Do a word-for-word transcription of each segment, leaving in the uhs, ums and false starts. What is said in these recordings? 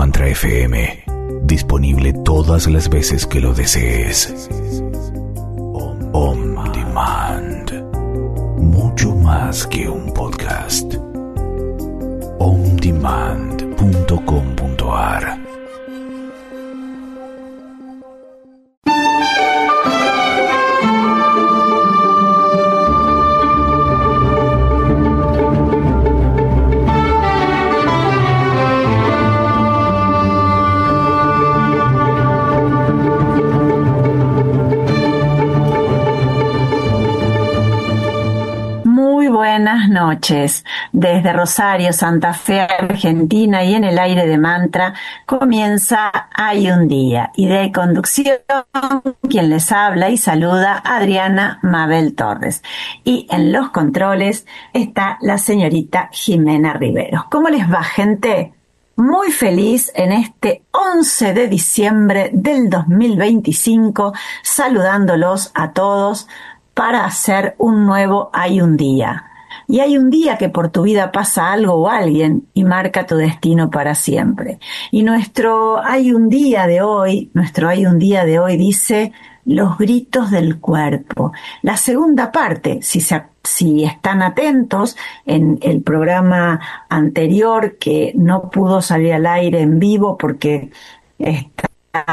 Mantra F M, disponible todas las veces que lo desees. On Demand, mucho más que un podcast. on demand punto com punto a r. Buenas noches. Desde Rosario, Santa Fe, Argentina, y en el aire de Mantra comienza Hay un Día. Idea y conducción, quien les habla y saluda, Adriana Mabel Torres. Y en los controles está la señorita Jimena Riveros. ¿Cómo les va, gente? Muy feliz en este once de diciembre del dos mil veinticinco, saludándolos a todos para hacer un nuevo Hay un Día. Y hay un día que por tu vida pasa algo o alguien y marca tu destino para siempre. Y nuestro Hay un Día de hoy, nuestro Hay un Día de hoy dice los gritos del cuerpo. La segunda parte, si se Si están atentos, en el programa anterior que no pudo salir al aire en vivo porque está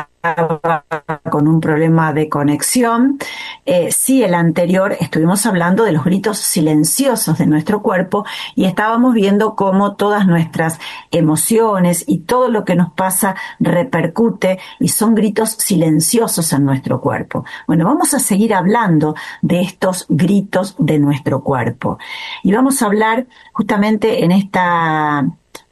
con un problema de conexión, eh, sí, el anterior estuvimos hablando de los gritos silenciosos de nuestro cuerpo y estábamos viendo cómo todas nuestras emociones y todo lo que nos pasa repercute y son gritos silenciosos en nuestro cuerpo. Bueno, vamos a seguir hablando de estos gritos de nuestro cuerpo y vamos a hablar justamente en esta,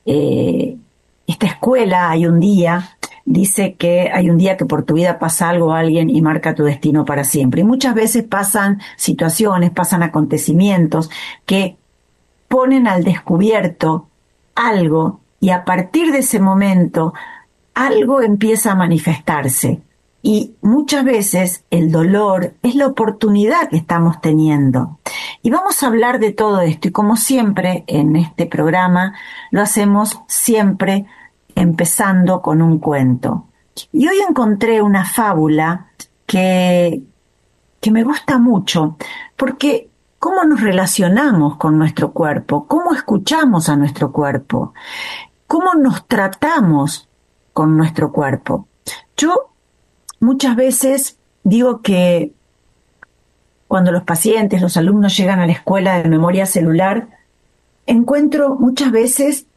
eh, esta escuela Hay un Día. Dice que hay un día que por tu vida pasa algo o alguien y marca tu destino para siempre. Y muchas veces pasan situaciones, pasan acontecimientos que ponen al descubierto algo y a partir de ese momento algo empieza a manifestarse. Y muchas veces el dolor es la oportunidad que estamos teniendo. Y vamos a hablar de todo esto y como siempre en este programa lo hacemos siempre empezando con un cuento. Y hoy encontré una fábula que, que me gusta mucho, porque cómo nos relacionamos con nuestro cuerpo, cómo escuchamos a nuestro cuerpo, cómo nos tratamos con nuestro cuerpo. Yo muchas veces digo que cuando los pacientes, los alumnos llegan a la escuela de memoria celular, encuentro muchas veces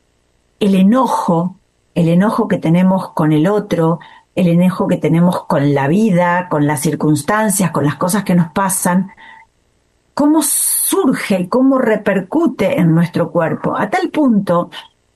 el enojo, el enojo que tenemos con el otro, el enojo que tenemos con la vida, con las circunstancias, con las cosas que nos pasan, cómo surge y cómo repercute en nuestro cuerpo, a tal punto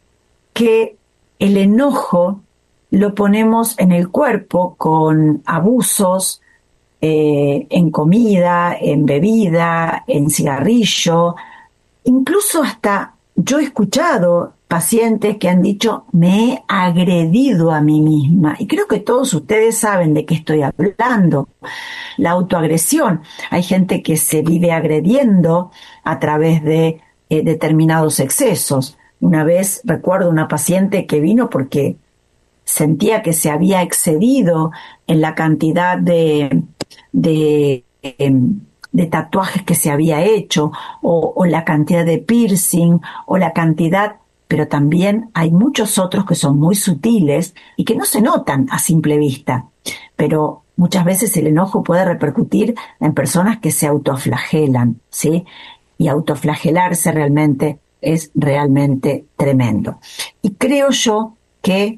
que el enojo lo ponemos en el cuerpo con abusos, eh, en comida, en bebida, en cigarrillo, incluso hasta yo he escuchado pacientes que han dicho, me he agredido a mí misma. Y creo que todos ustedes saben de qué estoy hablando. La autoagresión. Hay gente que se vive agrediendo a través de eh, determinados excesos. Una vez recuerdo una paciente que vino porque sentía que se había excedido en la cantidad de, de, eh, de tatuajes que se había hecho, o, o la cantidad de piercing, o la cantidad... pero también hay muchos otros que son muy sutiles y que no se notan a simple vista. Pero muchas veces el enojo puede repercutir en personas que se autoflagelan, ¿sí? Y autoflagelarse realmente es realmente tremendo. Y creo yo que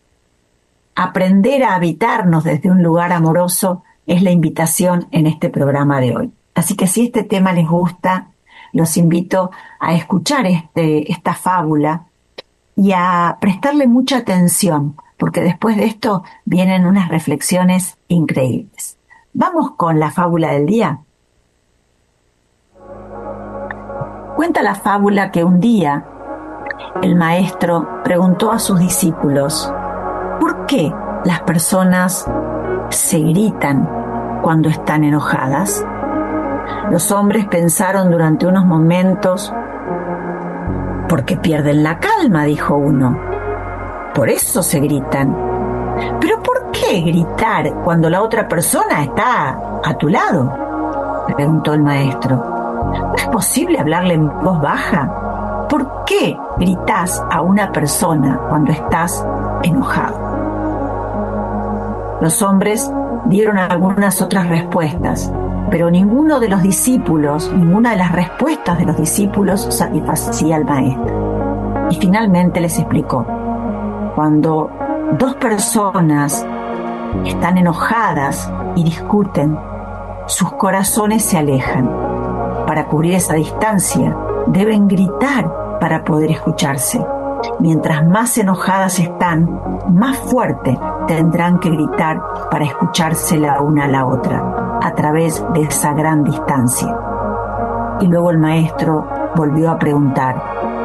aprender a habitarnos desde un lugar amoroso es la invitación en este programa de hoy. Así que si este tema les gusta, los invito a escuchar este, esta fábula y a prestarle mucha atención, porque después de esto vienen unas reflexiones increíbles. Vamos con la fábula del día. Cuenta la fábula que un día el maestro preguntó a sus discípulos, ¿por qué las personas se gritan cuando están enojadas? Los hombres pensaron durante unos momentos, porque pierden la calma, dijo uno. por eso se gritan. ¿Pero por qué gritar cuando la otra persona está a tu lado?, preguntó el maestro. ¿No es posible hablarle en voz baja? ¿Por qué gritás a una persona cuando estás enojado? Los hombres dieron algunas otras respuestas, pero ninguno de los discípulos, ninguna de las respuestas de los discípulos satisfacía al maestro. Y finalmente les explicó: cuando dos personas están enojadas y discuten, sus corazones se alejan. Para cubrir esa distancia, deben gritar para poder escucharse. Mientras más enojadas están, más fuerte tendrán que gritar para escucharse la una a la otra, a través de esa gran distancia. Y luego el maestro volvió a preguntar: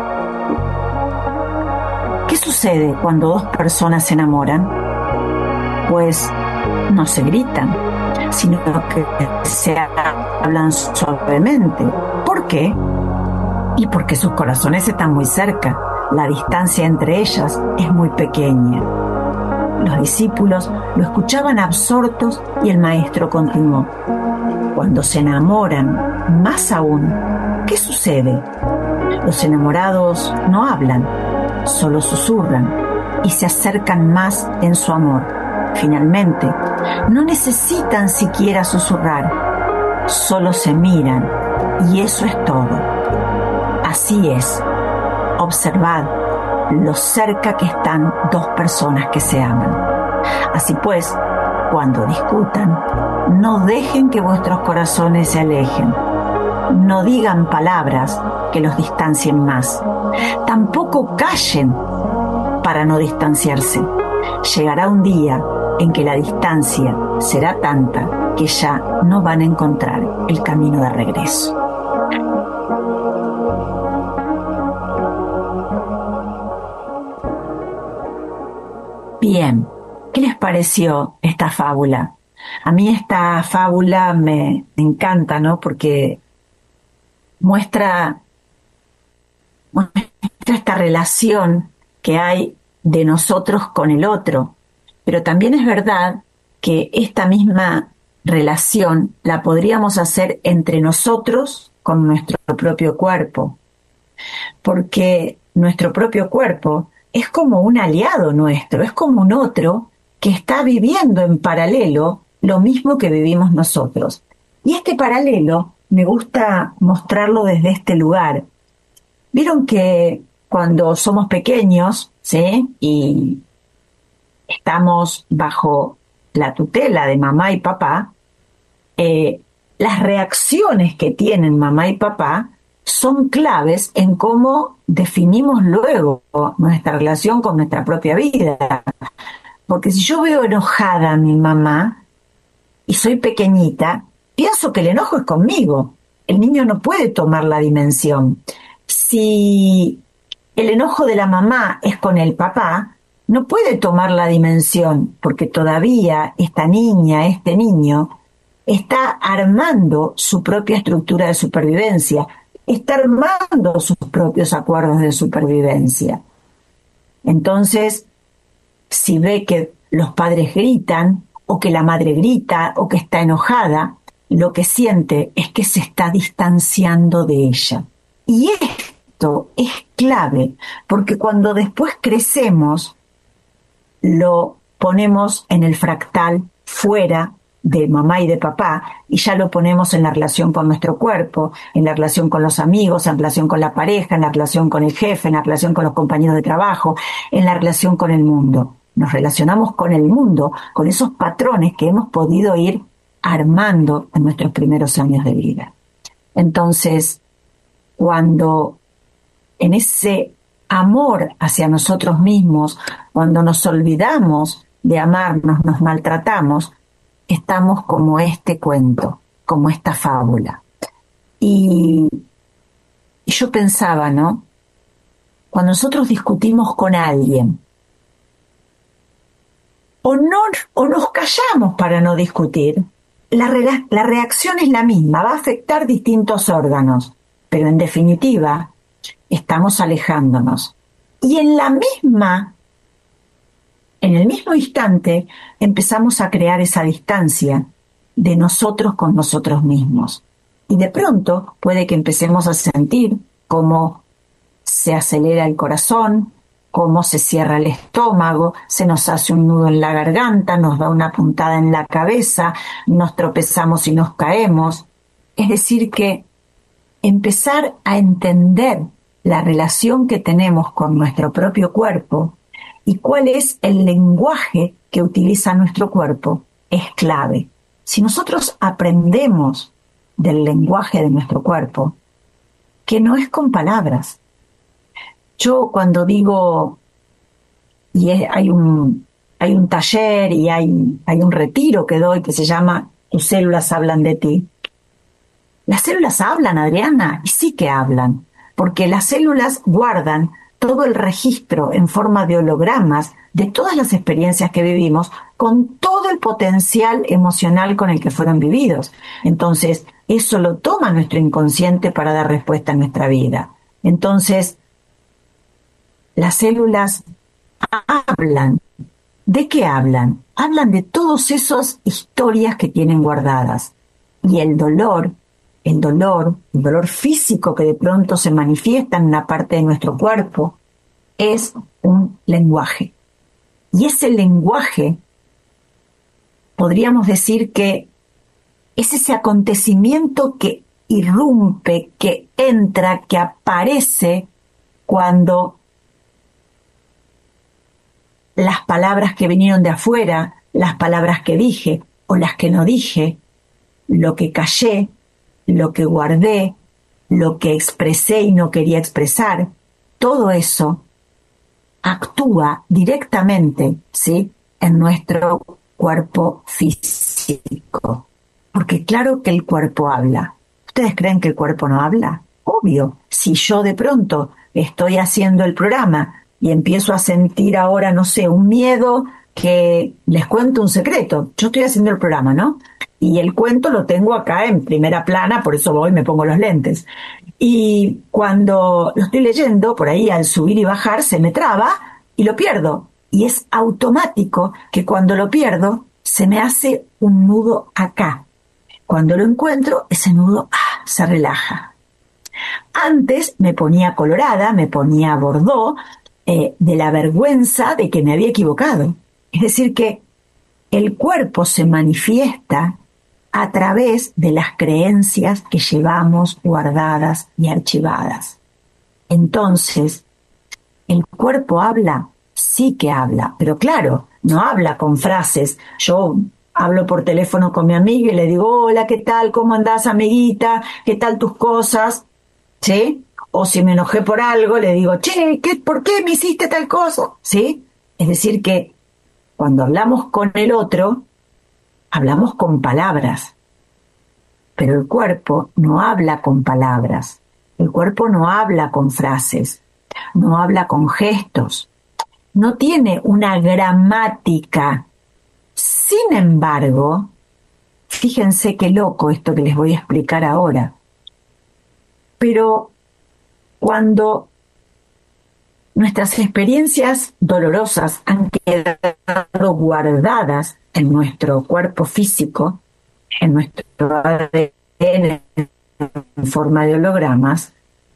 ¿qué sucede cuando dos personas se enamoran? Pues no se gritan, sino que se hablan suavemente. ¿Por qué? Y porque sus corazones están muy cerca. La distancia entre ellas es muy pequeña. Los discípulos lo escuchaban absortos y el maestro continuó: cuando se enamoran, más aún, ¿qué sucede? Los enamorados no hablan, solo susurran y se acercan más en su amor. Finalmente, no necesitan siquiera susurrar, solo se miran y eso es todo. Así es. Observad lo cerca que están dos personas que se aman. Así pues, cuando discutan, no dejen que vuestros corazones se alejen. No digan palabras que los distancien más. Tampoco callen para no distanciarse. Llegará un día en que la distancia será tanta que ya no van a encontrar el camino de regreso. Bien, ¿qué les pareció esta fábula? A mí esta fábula me encanta, ¿no? Porque muestra, muestra esta relación que hay de nosotros con el otro. Pero también es verdad que esta misma relación la podríamos hacer entre nosotros con nuestro propio cuerpo. Porque nuestro propio cuerpo es como un aliado nuestro, es como un otro que está viviendo en paralelo lo mismo que vivimos nosotros. Y este paralelo me gusta mostrarlo desde este lugar. Vieron que cuando somos pequeños, ¿sí?, y estamos bajo la tutela de mamá y papá, eh, las reacciones que tienen mamá y papá son claves en cómo definimos luego nuestra relación con nuestra propia vida. Porque si yo veo enojada a mi mamá y soy pequeñita, pienso que el enojo es conmigo. El niño no puede tomar la dimensión. Si el enojo de la mamá es con el papá, no puede tomar la dimensión, porque todavía esta niña, este niño, está armando su propia estructura de supervivencia, está armando sus propios acuerdos de supervivencia. Entonces, si ve que los padres gritan, o que la madre grita, o que está enojada, lo que siente es que se está distanciando de ella. Y esto es clave, porque cuando después crecemos, lo ponemos en el fractal fuera de mamá y de papá, y ya lo ponemos en la relación con nuestro cuerpo, en la relación con los amigos, en la relación con la pareja, en la relación con el jefe, en la relación con los compañeros de trabajo, en la relación con el mundo. Nos relacionamos con el mundo, con esos patrones que hemos podido ir armando en nuestros primeros años de vida. Entonces, cuando en ese amor hacia nosotros mismos, cuando nos olvidamos de amarnos, nos maltratamos, estamos como este cuento, como esta fábula. Y, y yo pensaba, ¿no? Cuando nosotros discutimos con alguien, o, no, o nos callamos para no discutir, la, re, la reacción es la misma, va a afectar distintos órganos, pero en definitiva estamos alejándonos. Y en la misma en el mismo instante empezamos a crear esa distancia de nosotros con nosotros mismos. Y de pronto puede que empecemos a sentir cómo se acelera el corazón, cómo se cierra el estómago, se nos hace un nudo en la garganta, nos da una puntada en la cabeza, nos tropezamos y nos caemos. Es decir, que empezar a entender la relación que tenemos con nuestro propio cuerpo y cuál es el lenguaje que utiliza nuestro cuerpo es clave. Si nosotros aprendemos del lenguaje de nuestro cuerpo, que no es con palabras. Yo cuando digo, y es, hay un hay un taller y hay, hay un retiro que doy que se llama Tus células hablan de ti. Las células hablan, Adriana, y sí que hablan, porque las células guardan todo el registro en forma de hologramas de todas las experiencias que vivimos con todo el potencial emocional con el que fueron vividos. Entonces, eso lo toma nuestro inconsciente para dar respuesta a nuestra vida. Entonces, las células hablan. ¿De qué hablan? Hablan de todas esas historias que tienen guardadas. Y el dolor, el dolor, el dolor físico que de pronto se manifiesta en una parte de nuestro cuerpo, es un lenguaje. Y ese lenguaje, podríamos decir que es ese acontecimiento que irrumpe, que entra, que aparece cuando las palabras que vinieron de afuera, las palabras que dije o las que no dije, lo que callé, lo que guardé, lo que expresé y no quería expresar, todo eso actúa directamente, ¿sí?, en nuestro cuerpo físico. Porque claro que el cuerpo habla. ¿Ustedes creen que el cuerpo no habla? Obvio. Si yo de pronto estoy haciendo el programa y empiezo a sentir ahora, no sé, un miedo, que les cuento un secreto. Yo estoy haciendo el programa, ¿no? Y el cuento lo tengo acá en primera plana, por eso voy y me pongo los lentes. Y cuando lo estoy leyendo, por ahí al subir y bajar, se me traba y lo pierdo. Y es automático que cuando lo pierdo, se me hace un nudo acá. Cuando lo encuentro, ese nudo ah, se relaja. Antes me ponía colorada, me ponía bordó, eh, de la vergüenza de que me había equivocado. Es decir, que el cuerpo se manifiesta a través de las creencias que llevamos guardadas y archivadas. Entonces, ¿el cuerpo habla? Sí que habla, pero claro, no habla con frases. Yo hablo por teléfono con mi amiga y le digo, hola, ¿qué tal? ¿Cómo andás, amiguita? ¿Qué tal tus cosas? ¿Sí? O si me enojé por algo, le digo, che, ¿qué, ¿por qué me hiciste tal cosa? ¿Sí? Es decir que cuando hablamos con el otro, hablamos con palabras, pero el cuerpo no habla con palabras, el cuerpo no habla con frases, no habla con gestos, no tiene una gramática. Sin embargo, fíjense qué loco esto que les voy a explicar ahora, pero cuando nuestras experiencias dolorosas han quedado guardadas en nuestro cuerpo físico, en nuestro A D N en forma de hologramas,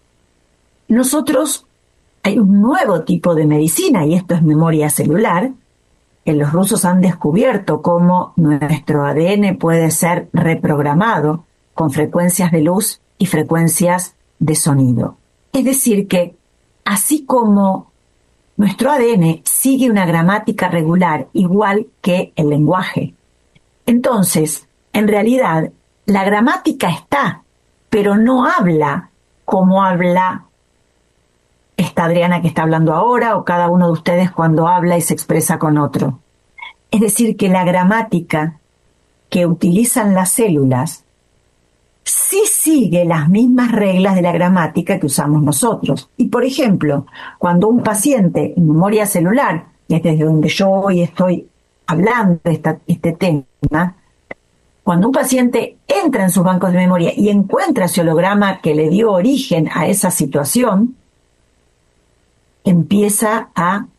nosotros hay un nuevo tipo de medicina, y esto es memoria celular, que los rusos han descubierto cómo nuestro A D N puede ser reprogramado con frecuencias de luz y frecuencias de sonido. Es decir que así como nuestro A D N sigue una gramática regular igual que el lenguaje, entonces, en realidad, la gramática está, pero no habla como habla esta Adriana que está hablando ahora o cada uno de ustedes cuando habla y se expresa con otro. Es decir, que la gramática que utilizan las células sí sigue las mismas reglas de la gramática que usamos nosotros. Y, por ejemplo, cuando un paciente en memoria celular, que es desde donde yo hoy estoy hablando de esta, este tema, cuando un paciente entra en sus bancos de memoria y encuentra ese holograma que le dio origen a esa situación, empieza a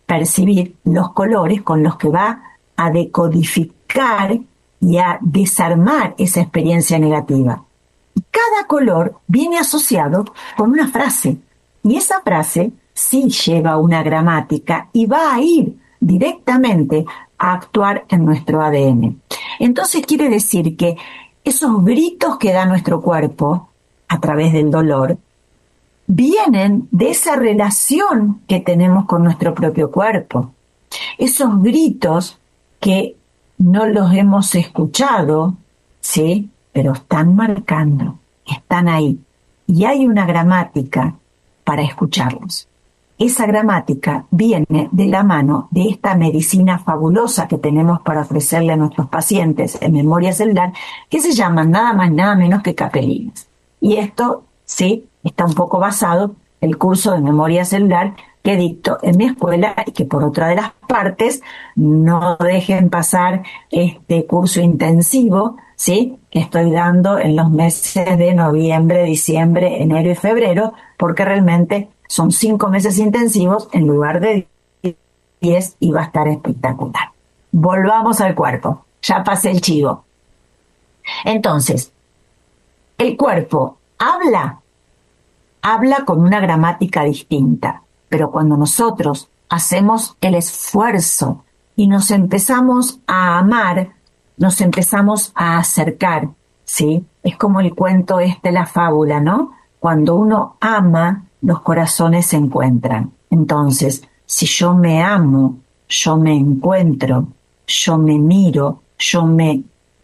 percibir los colores con los que va a decodificar y a desarmar esa experiencia negativa. Y cada color viene asociado con una frase, y esa frase sí lleva una gramática y va a ir directamente a actuar en nuestro A D N. Entonces quiere decir que esos gritos que da nuestro cuerpo a través del dolor vienen de esa relación que tenemos con nuestro propio cuerpo. Esos gritos que no los hemos escuchado, ¿sí? Pero están marcando, están ahí. Y hay una gramática para escucharlos. Esa gramática viene de la mano de esta medicina fabulosa que tenemos para ofrecerle a nuestros pacientes en memoria celular, que se llaman nada más nada menos que capelinas. Y esto, sí, está un poco basado en el curso de memoria celular que dicto en mi escuela, y que por otra de las partes no dejen pasar este curso intensivo, ¿sí?, que estoy dando en los meses de noviembre, diciembre, enero y febrero, porque realmente son cinco meses intensivos en lugar de diez y va a estar espectacular. Volvamos al cuerpo. Ya pasé el chivo. Entonces, el cuerpo habla, habla con una gramática distinta, pero cuando nosotros hacemos el esfuerzo y nos empezamos a amar, nos empezamos a acercar, ¿sí? Es como el cuento este, la fábula, ¿no? Cuando uno ama, los corazones se encuentran. Entonces, si yo me amo, yo me encuentro, yo me miro, yo me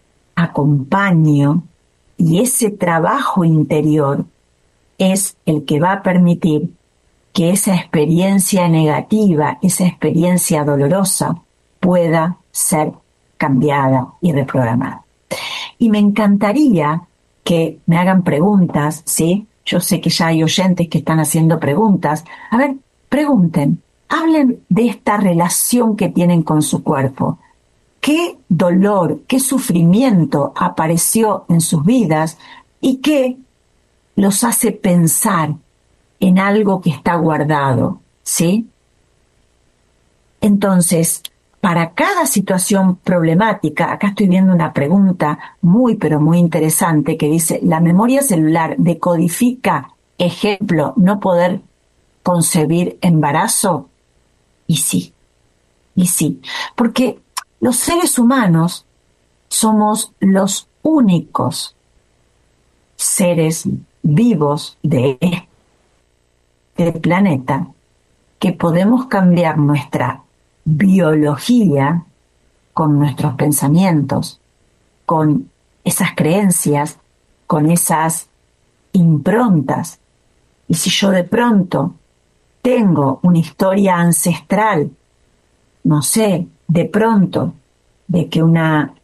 acompaño, y ese trabajo interior es el que va a permitir que esa experiencia negativa, esa experiencia dolorosa, pueda ser cambiada y reprogramada. Y me encantaría que me hagan preguntas, ¿sí? Yo sé que ya hay oyentes que están haciendo preguntas. A ver, pregunten, hablen de esta relación que tienen con su cuerpo. ¿Qué dolor, qué sufrimiento apareció en sus vidas y qué los hace pensar en algo que está guardado, ¿sí? Entonces, para cada situación problemática, acá estoy viendo una pregunta muy, pero muy interesante que dice, ¿la memoria celular decodifica, ejemplo, no poder concebir embarazo? Y sí, y sí, porque los seres humanos somos los únicos seres vivos de este planeta que podemos cambiar nuestra biología con nuestros pensamientos, con esas creencias, con esas improntas. Y si yo de pronto tengo una historia ancestral, no sé, de pronto, de que una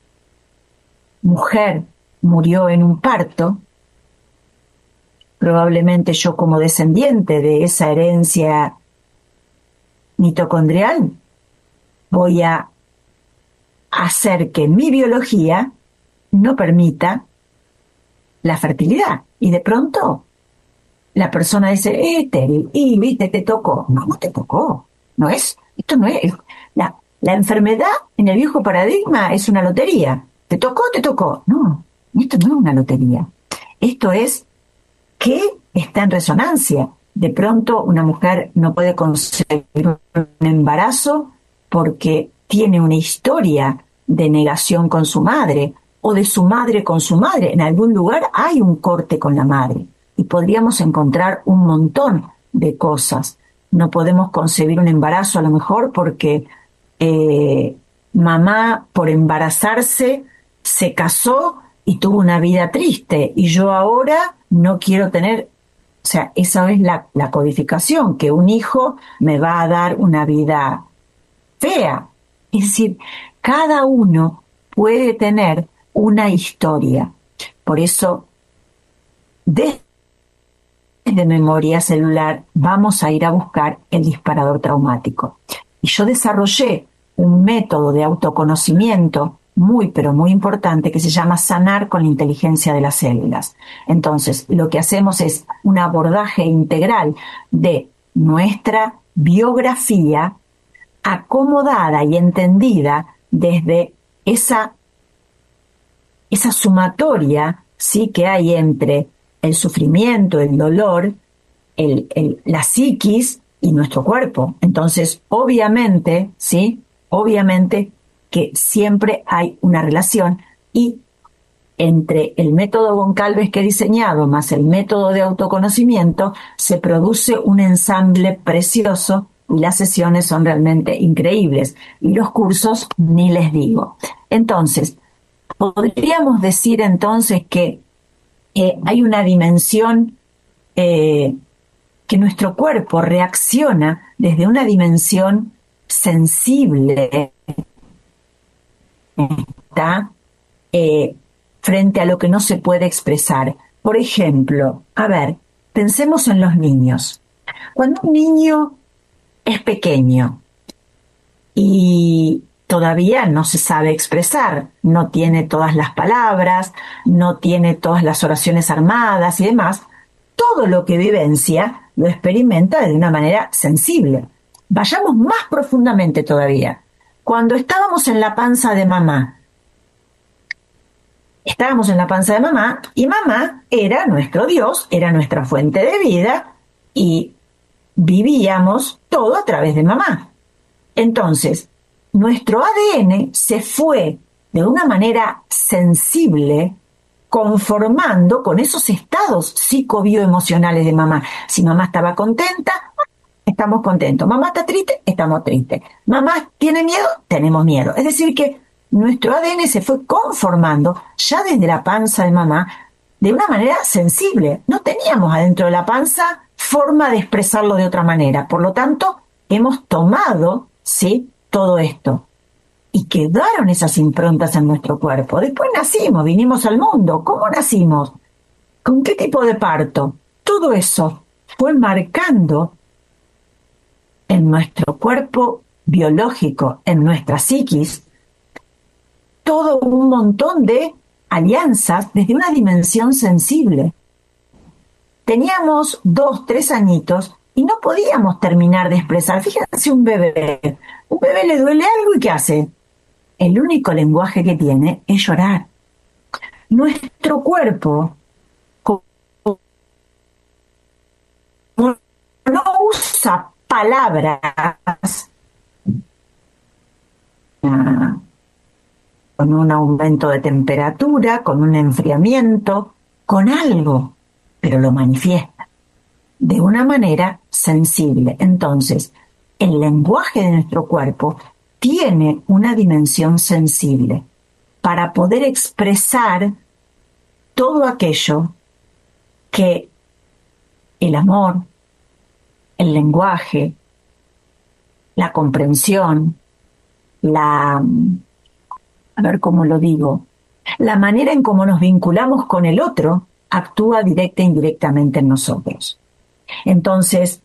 mujer murió en un parto, probablemente yo como descendiente de esa herencia mitocondrial voy a hacer que mi biología no permita la fertilidad. Y de pronto la persona dice, eh, Terry, y viste, te tocó. No, no te tocó. No es, esto no es. La, la enfermedad en el viejo paradigma es una lotería. ¿Te tocó? ¿Te tocó? No, esto no es una lotería. Esto es que está en resonancia. De pronto una mujer no puede concebir un embarazo porque tiene una historia de negación con su madre o de su madre con su madre. En algún lugar hay un corte con la madre y podríamos encontrar un montón de cosas. No podemos concebir un embarazo a lo mejor porque eh, mamá por embarazarse se casó y tuvo una vida triste y yo ahora no quiero tener. O sea, esa es la, la codificación, que un hijo me va a dar una vida fea. Es decir, cada uno puede tener una historia. Por eso, desde memoria celular vamos a ir a buscar el disparador traumático. Y yo desarrollé un método de autoconocimiento muy, pero muy importante, que se llama sanar con la inteligencia de las células. Entonces, lo que hacemos es un abordaje integral de nuestra biografía acomodada y entendida desde esa, esa sumatoria, ¿sí?, que hay entre el sufrimiento, el dolor, el, el, la psiquis y nuestro cuerpo. Entonces, obviamente, ¿sí?, obviamente que siempre hay una relación, y entre el método Goncalves que he diseñado más el método de autoconocimiento se produce un ensamble precioso, y las sesiones son realmente increíbles, y los cursos ni les digo. Entonces, podríamos decir entonces que eh, hay una dimensión eh, que nuestro cuerpo reacciona desde una dimensión sensible, ¿está? Eh, frente a lo que no se puede expresar. Por ejemplo, a ver, pensemos en los niños. Cuando un niño es pequeño y todavía no se sabe expresar, no tiene todas las palabras, no tiene todas las oraciones armadas y demás, todo lo que vivencia lo experimenta de una manera sensible. Vayamos más profundamente todavía. Cuando estábamos en la panza de mamá, estábamos en la panza de mamá y mamá era nuestro Dios, era nuestra fuente de vida y vivíamos todo a través de mamá. Entonces, nuestro A D N se fue de una manera sensible conformando con esos estados psicobioemocionales de mamá. Si mamá estaba contenta, estamos contentos. Mamá está triste, estamos tristes. Mamá tiene miedo, tenemos miedo. Es decir que nuestro A D N se fue conformando ya desde la panza de mamá de una manera sensible. No teníamos adentro de la panza forma de expresarlo de otra manera. Por lo tanto, hemos tomado, ¿sí?, todo esto. Y quedaron esas improntas en nuestro cuerpo. Después nacimos, vinimos al mundo. ¿Cómo nacimos? ¿Con qué tipo de parto? Todo eso fue marcando en nuestro cuerpo biológico, en nuestra psiquis, todo un montón de alianzas desde una dimensión sensible. Teníamos dos, tres añitos y no podíamos terminar de expresar. Fíjense un bebé. Un bebé le duele algo y ¿qué hace? El único lenguaje que tiene es llorar. Nuestro cuerpo no usa palabras con un aumento de temperatura, con un enfriamiento, con algo, pero lo manifiesta de una manera sensible. Entonces, el lenguaje de nuestro cuerpo tiene una dimensión sensible para poder expresar todo aquello que el amor, el lenguaje, la comprensión, la, a ver cómo lo digo, la manera en cómo nos vinculamos con el otro actúa directa e indirectamente en nosotros. Entonces,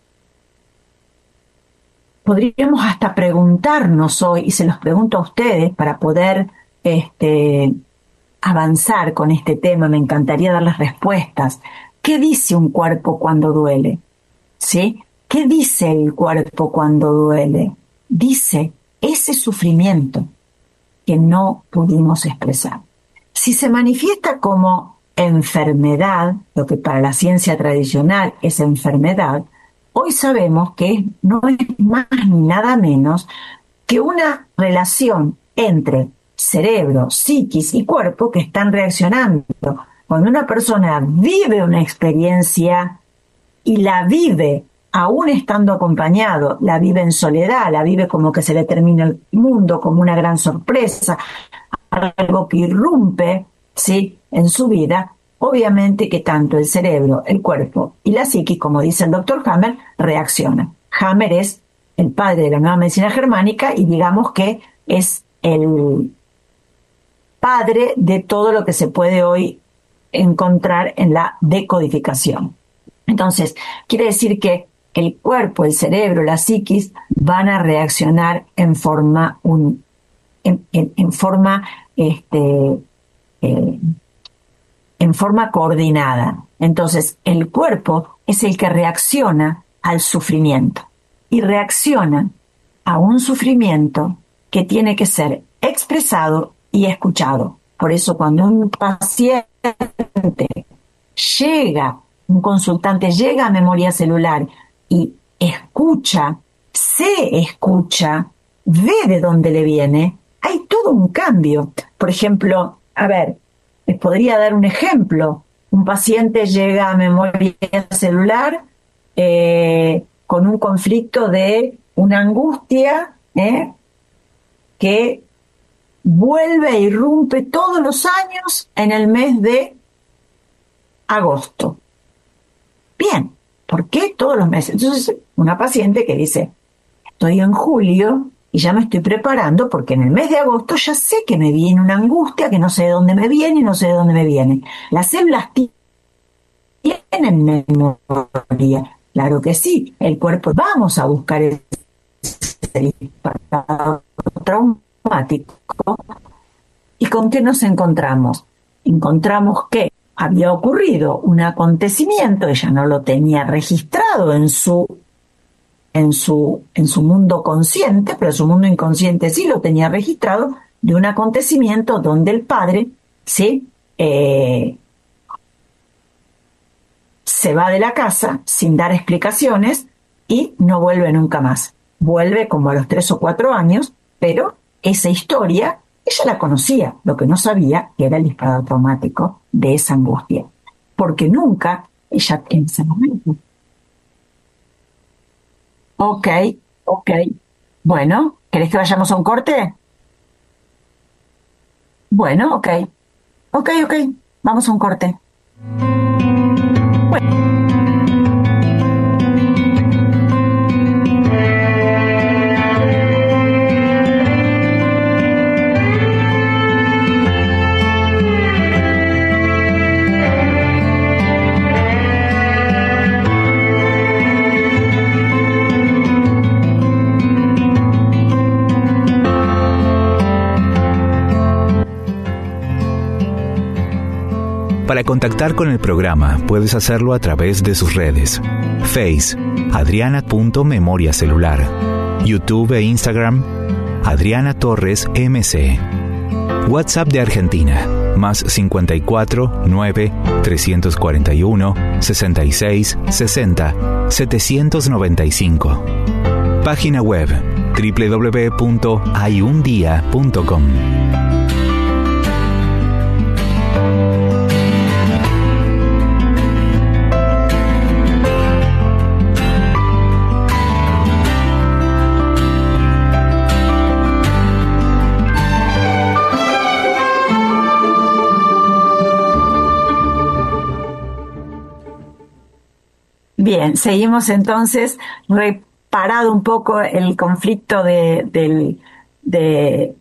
podríamos hasta preguntarnos hoy, y se los pregunto a ustedes para poder este, avanzar con este tema, me encantaría dar las respuestas. ¿Qué dice un cuerpo cuando duele? ¿Sí? ¿Qué dice el cuerpo cuando duele? Dice ese sufrimiento que no pudimos expresar. Si se manifiesta como enfermedad, lo que para la ciencia tradicional es enfermedad, hoy sabemos que no es más ni nada menos que una relación entre cerebro, psiquis y cuerpo que están reaccionando. Cuando una persona vive una experiencia y la vive aún estando acompañado, la vive en soledad, la vive como que se le termina el mundo, como una gran sorpresa, algo que irrumpe, ¿sí?, en su vida, obviamente que tanto el cerebro, el cuerpo y la psiquis, como dice el doctor Hammer, reaccionan. Hammer es el padre de la nueva medicina germánica y digamos que es el padre de todo lo que se puede hoy encontrar en la decodificación. Entonces, quiere decir que el cuerpo, el cerebro, la psiquis van a reaccionar en forma, un, en, en, en forma, este, eh, en forma coordinada. Entonces, el cuerpo es el que reacciona al sufrimiento y reacciona a un sufrimiento que tiene que ser expresado y escuchado. Por eso cuando un paciente llega, un consultante llega a memoria celular y escucha, se escucha, ve de dónde le viene, hay todo un cambio. Por ejemplo, a ver, les podría dar un ejemplo. Un paciente llega a memoria celular eh, con un conflicto de una angustia eh, que vuelve e irrumpe todos los años en el mes de agosto. Bien, ¿por qué todos los meses? Entonces, una paciente que dice, estoy en julio y ya me estoy preparando porque en el mes de agosto ya sé que me viene una angustia que no sé de dónde me viene y no sé de dónde me viene. Las células tienen memoria. Claro que sí, el cuerpo, vamos a buscar ese disparador traumático. ¿Y con qué nos encontramos? Encontramos que había ocurrido un acontecimiento, ella no lo tenía registrado en su, en su, en su mundo consciente, pero su mundo inconsciente sí lo tenía registrado, de un acontecimiento donde el padre, ¿sí? Eh, se va de la casa sin dar explicaciones y no vuelve nunca más. Vuelve como a los tres o cuatro años, pero esa historia ella la conocía, lo que no sabía que era el disparador traumático de esa angustia, porque nunca ella en ese momento. Ok, ok. Bueno, ¿querés que vayamos a un corte? Bueno, ok. Ok, ok. Vamos a un corte. Bueno. Para contactar con el programa puedes hacerlo a través de sus redes. Face, adriana.memoriacelular. YouTube e Instagram, Adriana Torres M C. WhatsApp de Argentina, más cincuenta y cuatro, nueve, trescientos cuarenta y uno, sesenta y seis, sesenta, setecientos noventa y cinco. Página web, doble u doble u doble u punto hay un día punto com. Bien, seguimos entonces, reparado un poco el conflicto de, del, de,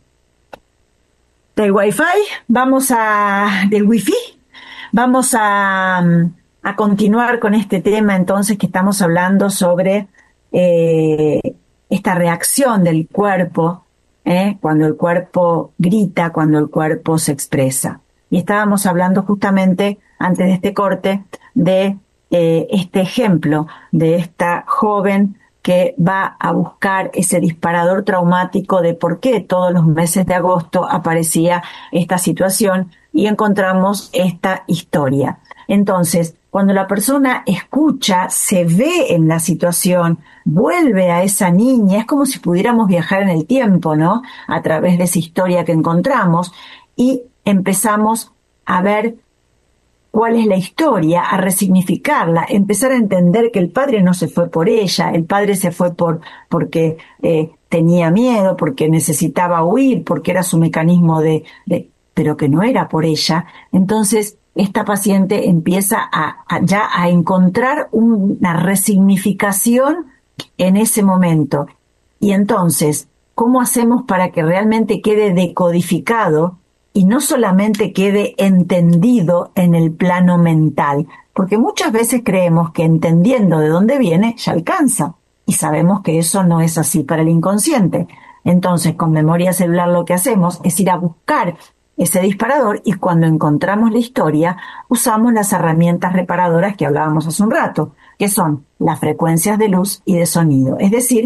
del Wi-Fi, vamos a, del Wi-Fi, vamos a, a continuar con este tema entonces que estamos hablando sobre eh, esta reacción del cuerpo, eh, cuando el cuerpo grita, cuando el cuerpo se expresa. Y estábamos hablando justamente antes de este corte de Eh, este ejemplo de esta joven que va a buscar ese disparador traumático de por qué todos los meses de agosto aparecía esta situación y encontramos esta historia. Entonces, cuando la persona escucha, se ve en la situación, vuelve a esa niña, es como si pudiéramos viajar en el tiempo, ¿no? A través de esa historia que encontramos y empezamos a ver cuál es la historia, a resignificarla, empezar a entender que el padre no se fue por ella, el padre se fue por porque eh, tenía miedo, porque necesitaba huir, porque era su mecanismo de, de, pero que no era por ella. Entonces, esta paciente empieza a, a ya a encontrar una resignificación en ese momento. Y entonces, ¿cómo hacemos para que realmente quede decodificado y no solamente quede entendido en el plano mental? Porque muchas veces creemos que entendiendo de dónde viene ya alcanza, y sabemos que eso no es así para el inconsciente. Entonces, con memoria celular lo que hacemos es ir a buscar ese disparador y cuando encontramos la historia, usamos las herramientas reparadoras que hablábamos hace un rato, que son las frecuencias de luz y de sonido. Es decir,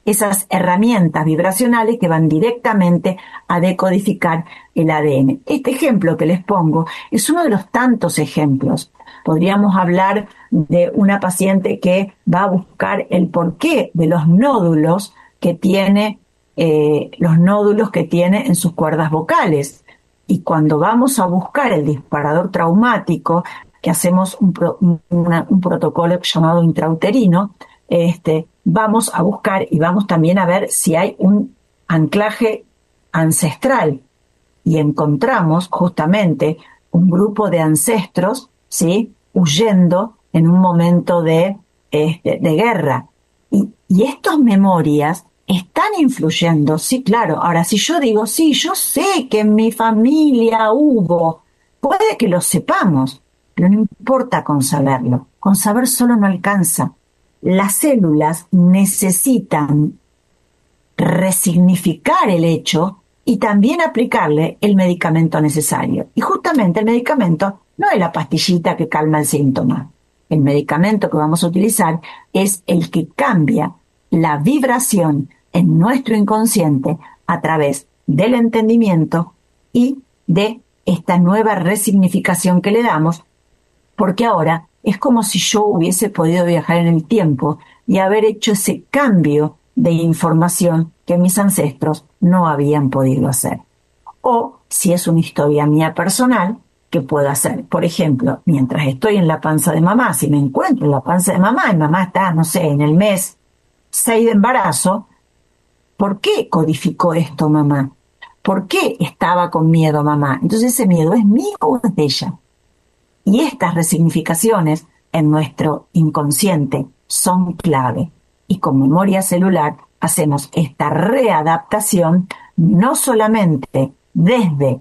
esas herramientas vibracionales que van directamente a decodificar el A D N. Este ejemplo que les pongo es uno de los tantos ejemplos. Podríamos hablar de una paciente que va a buscar el porqué de los nódulos que tiene, eh, los nódulos que tiene en sus cuerdas vocales. Y cuando vamos a buscar el disparador traumático, que hacemos un, pro, una, un protocolo llamado intrauterino, este, vamos a buscar y vamos también a ver si hay un anclaje ancestral. Y encontramos justamente un grupo de ancestros, ¿sí?, huyendo en un momento de, este, de guerra. Y, y estas memorias están influyendo, sí, claro. Ahora, si yo digo, sí, yo sé que en mi familia hubo, puede que lo sepamos, pero no importa con saberlo. Con saber solo no alcanza. Las células necesitan resignificar el hecho y también aplicarle el medicamento necesario. Y justamente el medicamento no es la pastillita que calma el síntoma. El medicamento que vamos a utilizar es el que cambia la vibración en nuestro inconsciente a través del entendimiento y de esta nueva resignificación que le damos, porque ahora es como si yo hubiese podido viajar en el tiempo y haber hecho ese cambio de información que mis ancestros no habían podido hacer. O, si es una historia mía personal, ¿qué puedo hacer? Por ejemplo, mientras estoy en la panza de mamá, si me encuentro en la panza de mamá y mamá está, no sé, en el mes seis de embarazo, ¿por qué codificó esto mamá? ¿Por qué estaba con miedo mamá? Entonces ese miedo es mío o es de ella. Y estas resignificaciones en nuestro inconsciente son clave. Y con memoria celular hacemos esta readaptación no solamente desde,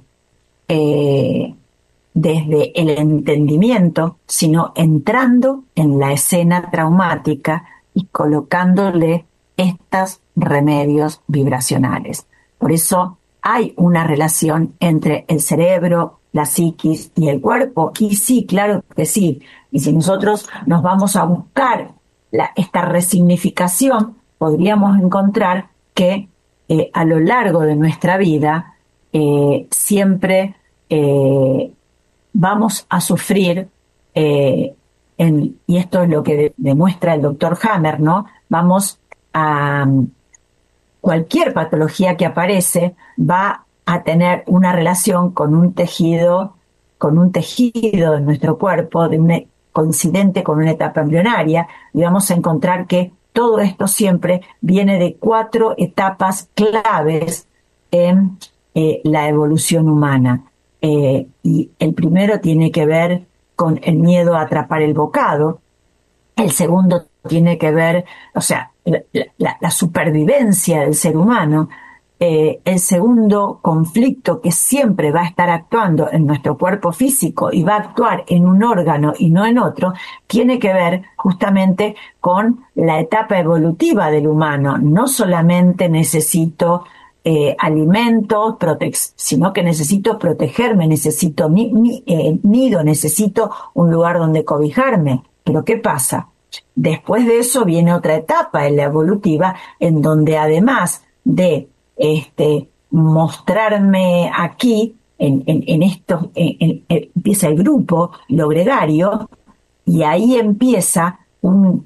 eh, desde el entendimiento, sino entrando en la escena traumática y colocándole estos remedios vibracionales. Por eso hay una relación entre el cerebro, la psiquis y el cuerpo. Y sí, claro que sí. Y si nosotros nos vamos a buscar la, esta resignificación, podríamos encontrar que eh, a lo largo de nuestra vida eh, siempre eh, vamos a sufrir, eh, en, y esto es lo que de, demuestra el doctor Hammer, ¿no? Vamos a... Cualquier patología que aparece va a tener una relación con un tejido, con un tejido de nuestro cuerpo, de un, coincidente con una etapa embrionaria, y vamos a encontrar que todo esto siempre viene de cuatro etapas claves en eh, la evolución humana. Eh, y el primero tiene que ver con el miedo a atrapar el bocado. El segundo tiene que ver, o sea, la, la, la supervivencia del ser humano. Eh, el segundo conflicto que siempre va a estar actuando en nuestro cuerpo físico y va a actuar en un órgano y no en otro, tiene que ver justamente con la etapa evolutiva del humano. No solamente necesito eh, alimentos, protec- sino que necesito protegerme, necesito ni, ni, eh, nido, necesito un lugar donde cobijarme. Pero ¿qué pasa? Después de eso viene otra etapa en la evolutiva, en donde además de este, mostrarme aquí, en, en, en esto, en, en, en, empieza el grupo, lo gregario, y ahí empieza un,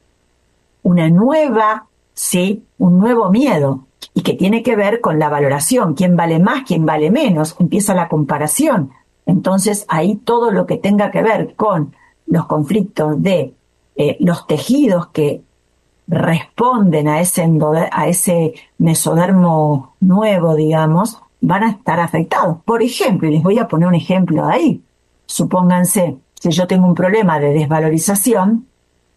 una nueva, ¿sí? un nuevo miedo, y que tiene que ver con la valoración, quién vale más, quién vale menos, empieza la comparación. Entonces ahí todo lo que tenga que ver con los conflictos de eh, los tejidos que responden a ese, endoder, a ese mesodermo nuevo, digamos, van a estar afectados. Por ejemplo, y les voy a poner un ejemplo ahí, supónganse, si yo tengo un problema de desvalorización,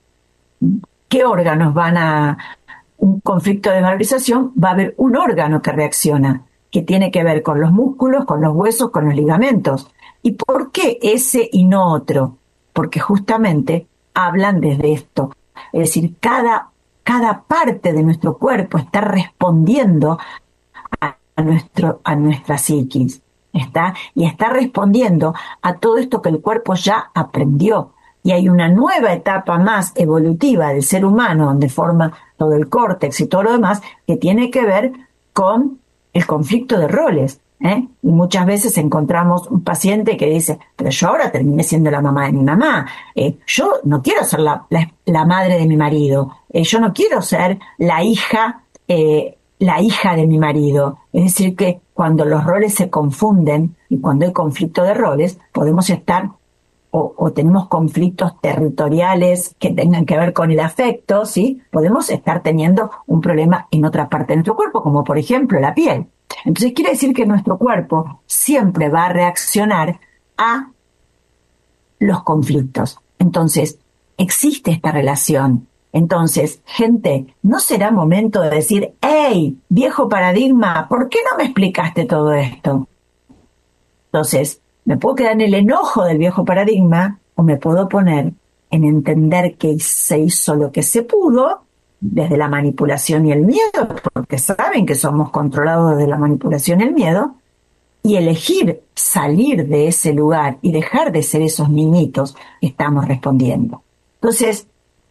¿qué órganos van a... un conflicto de desvalorización? Va a haber un órgano que reacciona, que tiene que ver con los músculos, con los huesos, con los ligamentos. ¿Y por qué ese y no otro? Porque justamente hablan desde esto. Es decir, cada, cada parte de nuestro cuerpo está respondiendo a, a, nuestro, a nuestra psiquis, ¿está? Y está respondiendo a todo esto que el cuerpo ya aprendió. Y hay una nueva etapa más evolutiva del ser humano, donde forma todo el córtex y todo lo demás, que tiene que ver con el conflicto de roles, ¿eh? Y muchas veces encontramos un paciente que dice, pero yo ahora terminé siendo la mamá de mi mamá, eh, yo no quiero ser la, la, la madre de mi marido, eh, yo no quiero ser la hija, eh, la hija de mi marido. Es decir, que cuando los roles se confunden y cuando hay conflicto de roles, podemos estar o, o tenemos conflictos territoriales que tengan que ver con el afecto, ¿sí? Podemos estar teniendo un problema en otra parte de nuestro cuerpo, como por ejemplo la piel. Entonces quiere decir que nuestro cuerpo siempre va a reaccionar a los conflictos. Entonces, existe esta relación. Entonces, gente, ¿no será momento de decir, hey, viejo paradigma, ¿por qué no me explicaste todo esto? Entonces, me puedo quedar en el enojo del viejo paradigma o me puedo poner en entender que se hizo lo que se pudo desde la manipulación y el miedo, porque saben que somos controlados desde la manipulación y el miedo, y elegir salir de ese lugar y dejar de ser esos niñitos que estamos respondiendo. Entonces,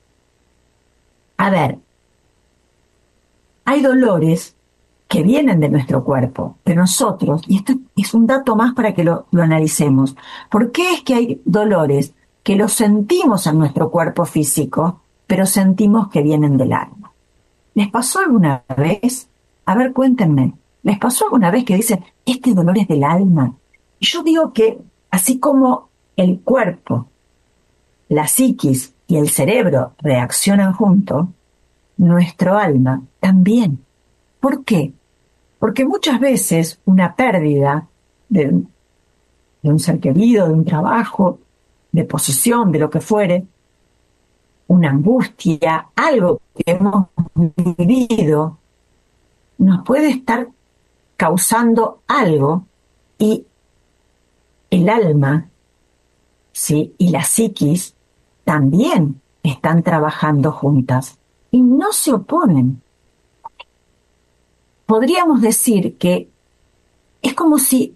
a ver, hay dolores que vienen de nuestro cuerpo, pero nosotros, y esto es un dato más para que lo, lo analicemos, ¿por qué es que hay dolores que los sentimos en nuestro cuerpo físico, pero sentimos que vienen del alma? ¿Les pasó alguna vez? A ver, cuéntenme, ¿les pasó alguna vez que dicen, este dolor es del alma? Y yo digo que, así como el cuerpo, la psiquis y el cerebro reaccionan juntos, nuestro alma también. ¿Por qué? Porque muchas veces una pérdida de, de un ser querido, de un trabajo, de posesión, de lo que fuere, una angustia, algo que hemos vivido, nos puede estar causando algo y el alma, ¿sí? Y la psiquis también están trabajando juntas y no se oponen. Podríamos decir que es como si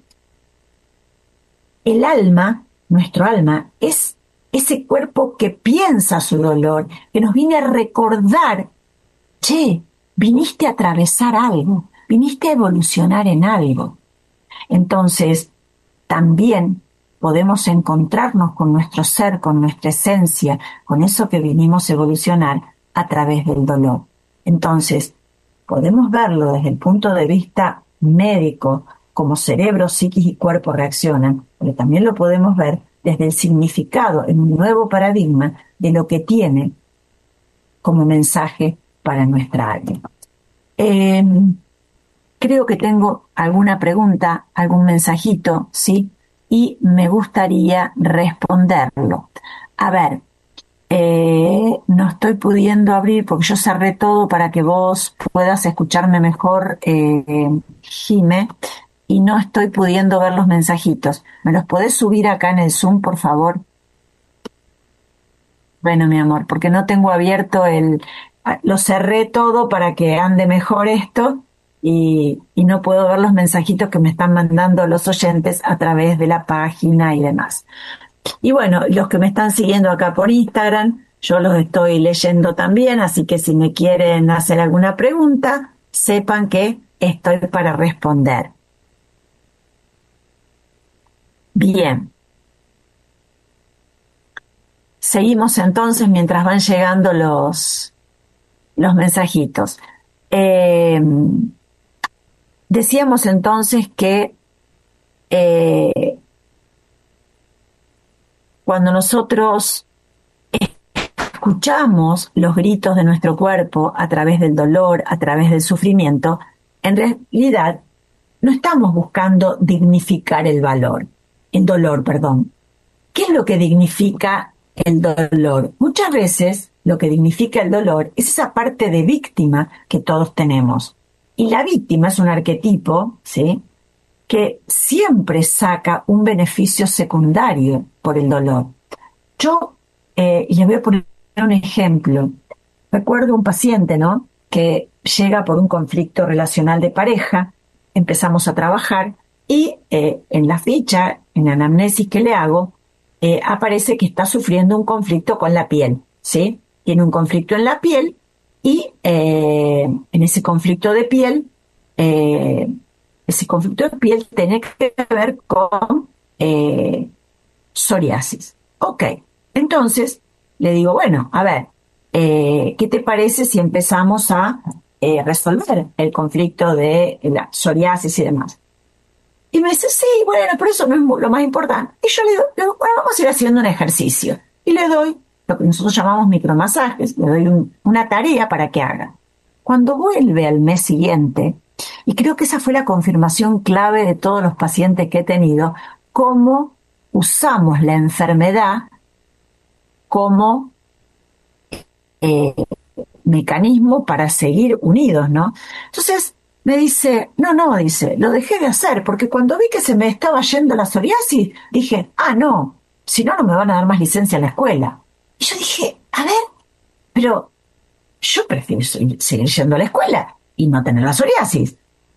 el alma, nuestro alma, es ese cuerpo que piensa su dolor, que nos viene a recordar, che, viniste a atravesar algo, viniste a evolucionar en algo. Entonces, también podemos encontrarnos con nuestro ser, con nuestra esencia, con eso que vinimos a evolucionar a través del dolor. Entonces, podemos verlo desde el punto de vista médico, como cerebro, psiquis y cuerpo reaccionan, pero también lo podemos ver desde el significado en un nuevo paradigma de lo que tiene como mensaje para nuestra alma. Eh, creo que tengo alguna pregunta, algún mensajito, ¿sí? Y me gustaría responderlo. A ver, eh, no estoy pudiendo abrir porque yo cerré todo para que vos puedas escucharme mejor, eh, Jime, y no estoy pudiendo ver los mensajitos. ¿Me los podés subir acá en el Zoom, por favor? Bueno, mi amor, porque no tengo abierto el... Lo cerré todo para que ande mejor esto y, y no puedo ver los mensajitos que me están mandando los oyentes a través de la página y demás. Y bueno, los que me están siguiendo acá por Instagram, yo los estoy leyendo también, así que si me quieren hacer alguna pregunta, sepan que estoy para responder. Bien. Seguimos entonces mientras van llegando los, los mensajitos. Eh, decíamos entonces que eh, cuando nosotros escuchamos los gritos de nuestro cuerpo a través del dolor, a través del sufrimiento, en realidad no estamos buscando dignificar el valor, el dolor, perdón. ¿Qué es lo que dignifica el dolor? Muchas veces lo que dignifica el dolor es esa parte de víctima que todos tenemos. Y la víctima es un arquetipo, ¿sí?, que siempre saca un beneficio secundario por el dolor. Yo, eh, y les voy a poner un ejemplo. Recuerdo un paciente, ¿no?, que llega por un conflicto relacional de pareja, empezamos a trabajar y eh, en la ficha, en la anamnesis que le hago, eh, aparece que está sufriendo un conflicto con la piel, ¿sí? Tiene un conflicto en la piel Y eh, en ese conflicto de piel, eh, ese conflicto de piel tiene que ver con eh, psoriasis. Ok, entonces le digo, bueno, a ver, eh, ¿qué te parece si empezamos a eh, resolver el conflicto de la psoriasis y demás? Y me dice, sí, bueno, pero eso no es lo más importante. Y yo le digo, le digo, bueno, vamos a ir haciendo un ejercicio. Y le doy lo que nosotros llamamos micromasajes, le doy un, una tarea para que haga. Cuando vuelve al mes siguiente, y creo que esa fue la confirmación clave de todos los pacientes que he tenido, cómo usamos la enfermedad como eh, mecanismo para seguir unidos, ¿no? Entonces me dice, no, no, dice, lo dejé de hacer, porque cuando vi que se me estaba yendo la psoriasis, dije, ah, no, si no, no me van a dar más licencia en la escuela. Y yo dije, a ver, pero yo prefiero seguir yendo a la escuela y no tener la psoriasis.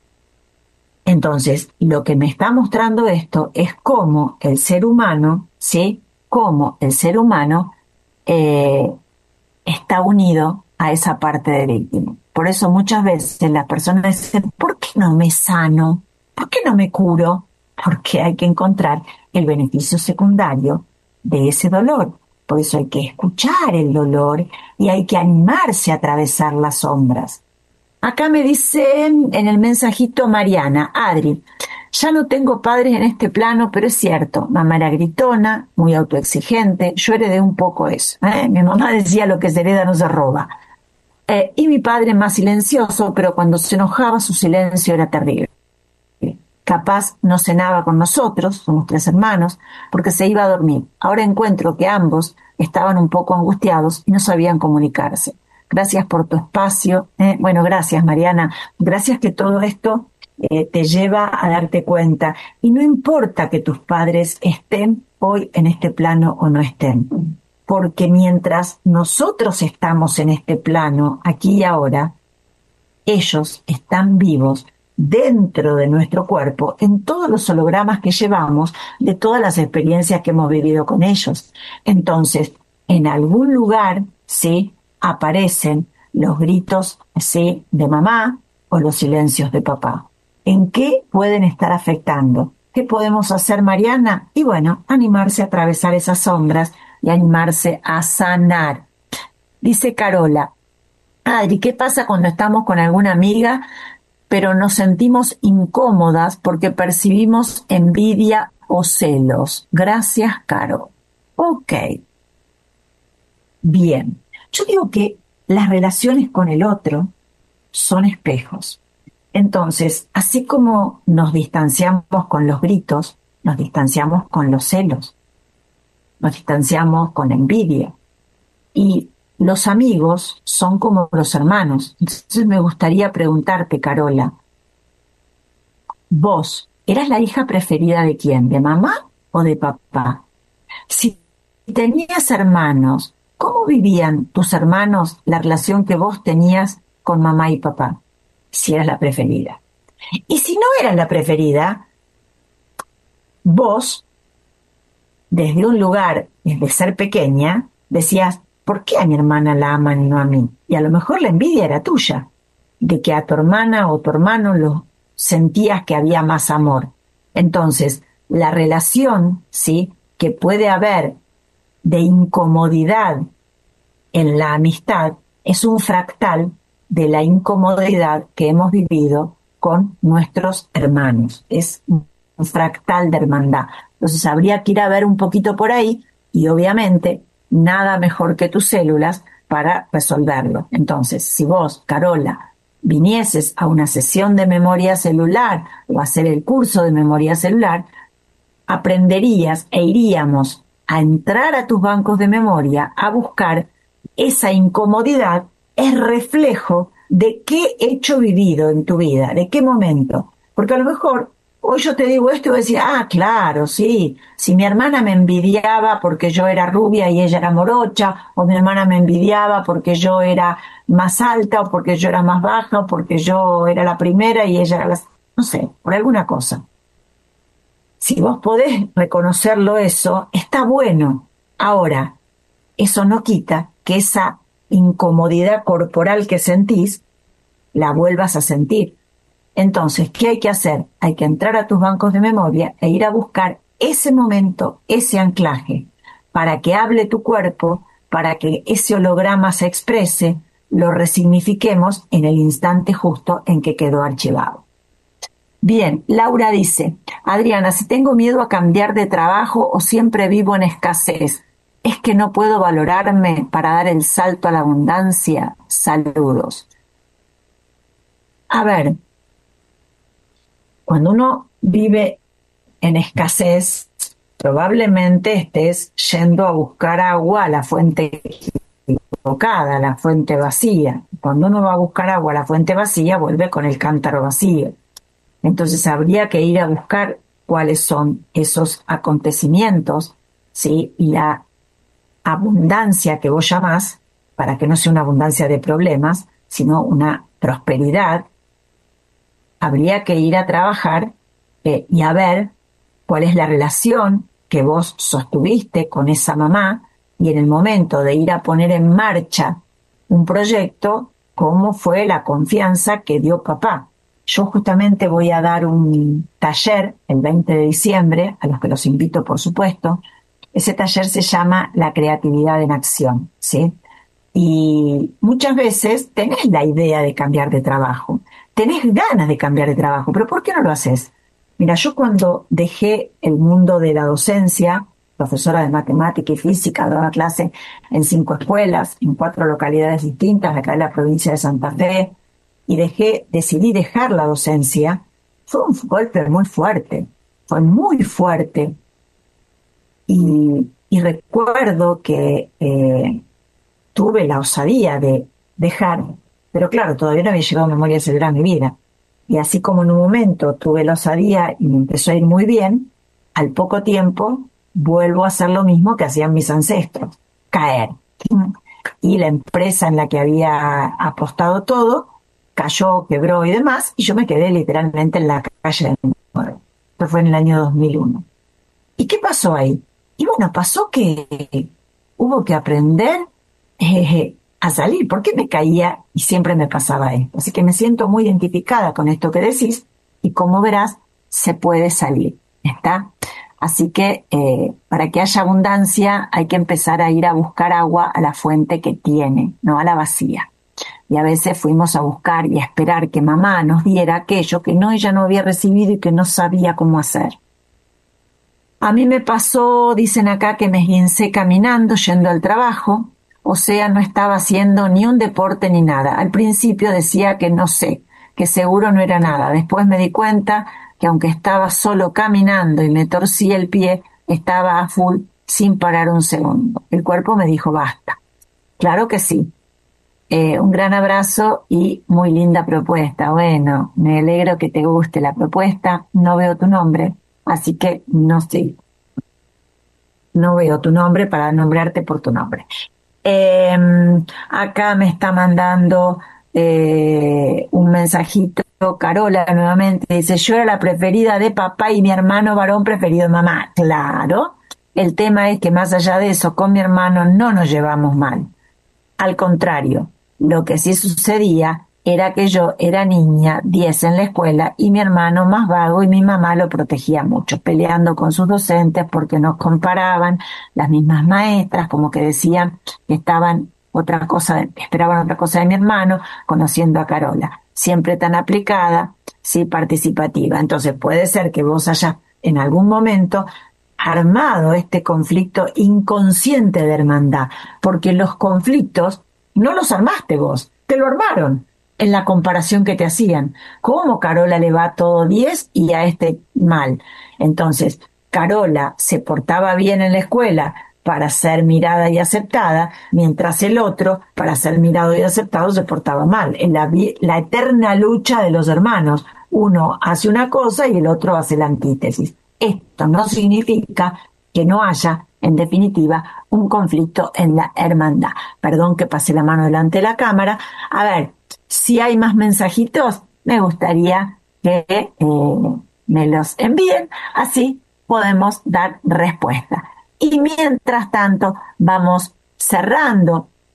Entonces, lo que me está mostrando esto es cómo el ser humano, ¿sí? Cómo el ser humano eh, está unido a esa parte de víctima. Por eso muchas veces las personas dicen, ¿por qué no me sano? ¿Por qué no me curo? Porque hay que encontrar el beneficio secundario de ese dolor. Por eso hay que escuchar el dolor y hay que animarse a atravesar las sombras. Acá me dicen en el mensajito Mariana, Adri, ya no tengo padres en este plano, pero es cierto, mamá era gritona, muy autoexigente, yo heredé un poco eso. ¿eh? Mi mamá decía lo que se hereda no se roba. Eh, y mi padre más silencioso, pero cuando se enojaba su silencio era terrible. Capaz no cenaba con nosotros, somos tres hermanos, porque se iba a dormir. Ahora encuentro que ambos estaban un poco angustiados y no sabían comunicarse. Gracias por tu espacio. Eh, bueno, gracias, Mariana. Gracias que todo esto eh, te lleva a darte cuenta. Y no importa que tus padres estén hoy en este plano o no estén, porque mientras nosotros estamos en este plano, aquí y ahora, ellos están vivos dentro de nuestro cuerpo, en todos los hologramas que llevamos, de todas las experiencias que hemos vivido con ellos. Entonces, en algún lugar, sí, aparecen los gritos, sí, de mamá o los silencios de papá. ¿En qué pueden estar afectando? ¿Qué podemos hacer, Mariana? Y bueno, animarse a atravesar esas sombras y animarse a sanar. Dice Carola, Adri, ¿qué pasa cuando estamos con alguna amiga pero nos sentimos incómodas porque percibimos envidia o celos? Gracias, Caro. Ok. Bien. Yo digo que las relaciones con el otro son espejos. Entonces, así como nos distanciamos con los gritos, nos distanciamos con los celos, nos distanciamos con la envidia. Y los amigos son como los hermanos. Entonces me gustaría preguntarte, Carola, vos, ¿eras la hija preferida de quién? ¿De mamá o de papá? Si tenías hermanos, ¿cómo vivían tus hermanos la relación que vos tenías con mamá y papá? Si eras la preferida. Y si no eras la preferida, vos, desde un lugar, desde ser pequeña, decías, ¿por qué a mi hermana la aman y no a mí? Y a lo mejor la envidia era tuya, de que a tu hermana o tu hermano lo sentías que había más amor. Entonces, la relación, ¿sí?, que puede haber de incomodidad en la amistad es un fractal de la incomodidad que hemos vivido con nuestros hermanos. Es un fractal de hermandad. Entonces, habría que ir a ver un poquito por ahí y obviamente nada mejor que tus células para resolverlo. Entonces, si vos, Carola, vinieses a una sesión de memoria celular o a hacer el curso de memoria celular, aprenderías e iríamos a entrar a tus bancos de memoria a buscar esa incomodidad, es reflejo de qué hecho vivido en tu vida, de qué momento. Porque a lo mejor hoy yo te digo esto y voy a decir, ah, claro, sí, si mi hermana me envidiaba porque yo era rubia y ella era morocha, o mi hermana me envidiaba porque yo era más alta, o porque yo era más baja, o porque yo era la primera y ella era la... no sé, por alguna cosa. Si vos podés reconocerlo eso, está bueno. Ahora, eso no quita que esa incomodidad corporal que sentís, la vuelvas a sentir. Entonces, ¿qué hay que hacer? Hay que entrar a tus bancos de memoria e ir a buscar ese momento, ese anclaje, para que hable tu cuerpo, para que ese holograma se exprese, lo resignifiquemos en el instante justo en que quedó archivado. Bien, Laura dice, Adriana, si tengo miedo a cambiar de trabajo o siempre vivo en escasez, ¿es que no puedo valorarme para dar el salto a la abundancia? Saludos. A ver, cuando uno vive en escasez, probablemente estés yendo a buscar agua a la fuente equivocada, a la fuente vacía. Cuando uno va a buscar agua a la fuente vacía, vuelve con el cántaro vacío. Entonces habría que ir a buscar cuáles son esos acontecimientos, ¿sí? Y la abundancia que vos llamás, para que no sea una abundancia de problemas, sino una prosperidad, habría que ir a trabajar eh, y a ver cuál es la relación que vos sostuviste con esa mamá y en el momento de ir a poner en marcha un proyecto, cómo fue la confianza que dio papá. Yo justamente voy a dar un taller el veinte de diciembre, a los que los invito por supuesto. Ese taller se llama La creatividad en acción, ¿sí? Y muchas veces tenés la idea de cambiar de trabajo, tenés ganas de cambiar de trabajo, pero ¿por qué no lo haces? Mira, yo cuando dejé el mundo de la docencia, profesora de matemática y física, daba clase en cinco escuelas, en cuatro localidades distintas, acá en la provincia de Santa Fe, y dejé, decidí dejar la docencia, fue un golpe muy fuerte, fue muy fuerte. Y, y recuerdo que eh, tuve la osadía de dejar, pero claro, todavía no había llegado a Memoria Celular a mi vida. Y así como en un momento tuve la osadía y me empezó a ir muy bien, al poco tiempo vuelvo a hacer lo mismo que hacían mis ancestros, caer. Y la empresa en la que había apostado todo cayó, quebró y demás, y yo me quedé literalmente en la calle de nuevo. Esto fue en el año dos mil uno. ¿Y qué pasó ahí? Y bueno, pasó que hubo que aprender eh, a salir. ¿Por qué me caía y siempre me pasaba esto? Así que me siento muy identificada con esto que decís y como verás, se puede salir. ¿Está? Así que eh, para que haya abundancia hay que empezar a ir a buscar agua a la fuente que tiene, no a la vacía. Y a veces fuimos a buscar y a esperar que mamá nos diera aquello que no ella no había recibido y que no sabía cómo hacer. A mí me pasó, dicen acá, que me esguincé caminando, yendo al trabajo, o sea, no estaba haciendo ni un deporte ni nada. Al principio decía que no sé, que seguro no era nada. Después me di cuenta que aunque estaba solo caminando y me torcí el pie, estaba a full sin parar un segundo. El cuerpo me dijo basta. Claro que sí. Eh, un gran abrazo y muy linda propuesta. Bueno, me alegro que te guste la propuesta. No veo tu nombre, así que no sé. No veo tu nombre para nombrarte por tu nombre. Eh, acá me está mandando eh, un mensajito Carola nuevamente. Dice, yo era la preferida de papá y mi hermano varón preferido de mamá. Claro, el tema es que más allá de eso, con mi hermano no nos llevamos mal. Al contrario, lo que sí sucedía era que yo era niña, diez en la escuela, y mi hermano más vago y mi mamá lo protegía mucho, peleando con sus docentes porque nos comparaban las mismas maestras, como que decían que estaban otra cosa, esperaban otra cosa de mi hermano, conociendo a Carola, siempre tan aplicada, sí participativa. Entonces puede ser que vos hayas en algún momento armado este conflicto inconsciente de hermandad, porque los conflictos no los armaste vos, te lo armaron en la comparación que te hacían. ¿Cómo Carola le va todo diez y a este mal? Entonces, Carola se portaba bien en la escuela para ser mirada y aceptada, mientras el otro, para ser mirado y aceptado, se portaba mal. En la, la eterna lucha de los hermanos. Uno hace una cosa y el otro hace la antítesis. Esto no significa que no haya, en definitiva, un conflicto en la hermandad. Perdón que pasé la mano delante de la cámara. A ver, si hay más mensajitos, me gustaría que eh, me los envíen, así podemos dar respuesta. Y mientras tanto, vamos cerrando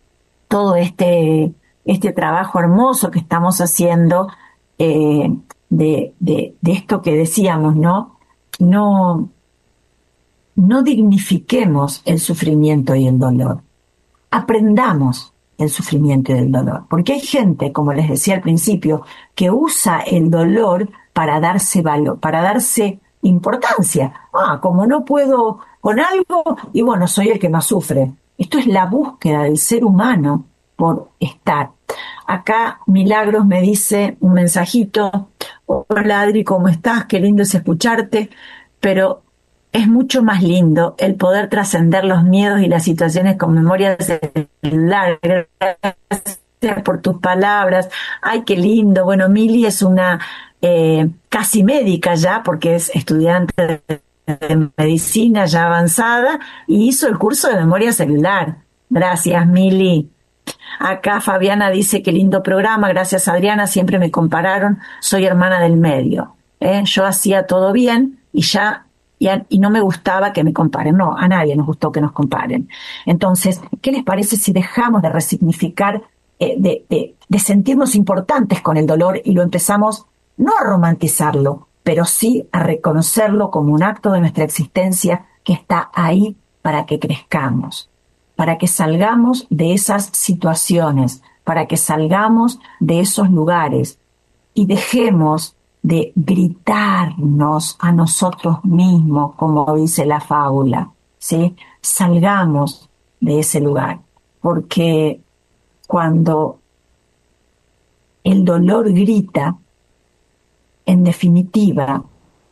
todo este, este trabajo hermoso que estamos haciendo eh, de, de, de esto que decíamos, ¿no? No, no dignifiquemos el sufrimiento y el dolor. Aprendamos el sufrimiento y el dolor. Porque hay gente, como les decía al principio, que usa el dolor para darse valor, para darse importancia. Ah, como no puedo con algo, y bueno, soy el que más sufre. Esto es la búsqueda del ser humano por estar. Acá Milagros me dice un mensajito: hola Adri, ¿cómo estás? Qué lindo es escucharte, pero es mucho más lindo el poder trascender los miedos y las situaciones con memoria celular. Gracias por tus palabras. Ay, qué lindo. Bueno, Mili es una eh, casi médica ya, porque es estudiante de, de medicina ya avanzada, y hizo el curso de memoria celular. Gracias, Mili. Acá Fabiana dice: qué lindo programa, gracias Adriana, siempre me compararon, soy hermana del medio. ¿Eh? Yo hacía todo bien y ya y, a, y no me gustaba que me comparen. No, a nadie nos gustó que nos comparen. Entonces, ¿qué les parece si dejamos de resignificar, eh, de, de, de sentirnos importantes con el dolor y lo empezamos no a romantizarlo, pero sí a reconocerlo como un acto de nuestra existencia que está ahí para que crezcamos, para que salgamos de esas situaciones, para que salgamos de esos lugares y dejemos de gritarnos a nosotros mismos, como dice la fábula, ¿sí? Salgamos de ese lugar, porque cuando el dolor grita, en definitiva,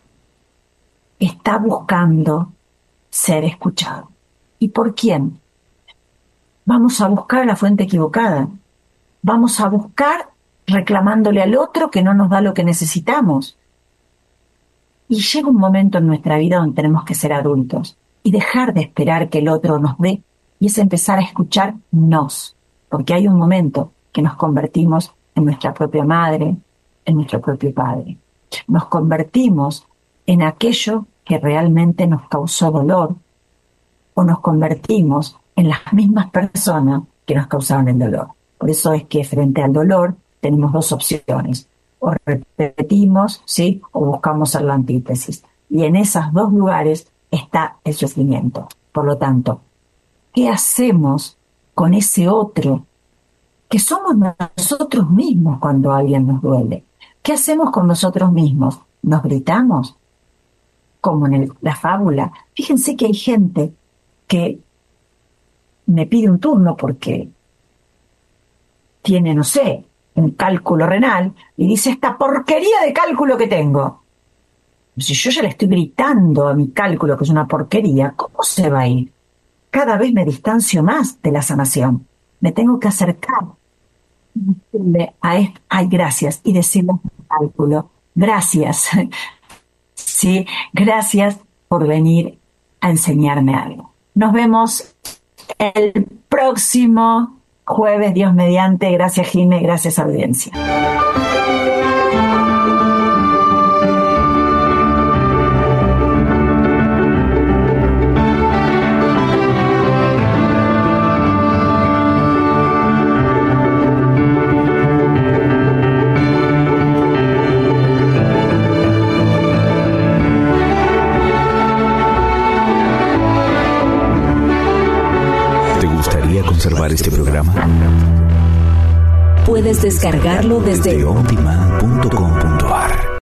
está buscando ser escuchado. ¿Y por quién? Vamos a buscar la fuente equivocada. Vamos a buscar reclamándole al otro que no nos da lo que necesitamos. Y llega un momento en nuestra vida donde tenemos que ser adultos y dejar de esperar que el otro nos dé, y es empezar a escucharnos, porque hay un momento que nos convertimos en nuestra propia madre, en nuestro propio padre. Nos convertimos en aquello que realmente nos causó dolor, o nos convertimos en las mismas personas que nos causaron el dolor. Por eso es que frente al dolor tenemos dos opciones: o repetimos, ¿sí?, o buscamos ser la antítesis. Y en esos dos lugares está el sufrimiento. Por lo tanto, ¿qué hacemos con ese otro que somos nosotros mismos cuando alguien nos duele? ¿Qué hacemos con nosotros mismos? ¿Nos gritamos? Como en el, la fábula. Fíjense que hay gente que me pide un turno porque tiene, no sé, un cálculo renal, y dice: esta porquería de cálculo que tengo. Si yo ya le estoy gritando a mi cálculo que es una porquería, ¿cómo se va a ir? Cada vez me distancio más de la sanación. Me tengo que acercar y decirle a este: ay, gracias, y decirle al cálculo: gracias, sí, gracias por venir a enseñarme algo. Nos vemos el próximo jueves, Dios mediante. Gracias, Jimé, gracias, audiencia. Conservar este programa. Puedes descargarlo desde on demand punto com punto a r.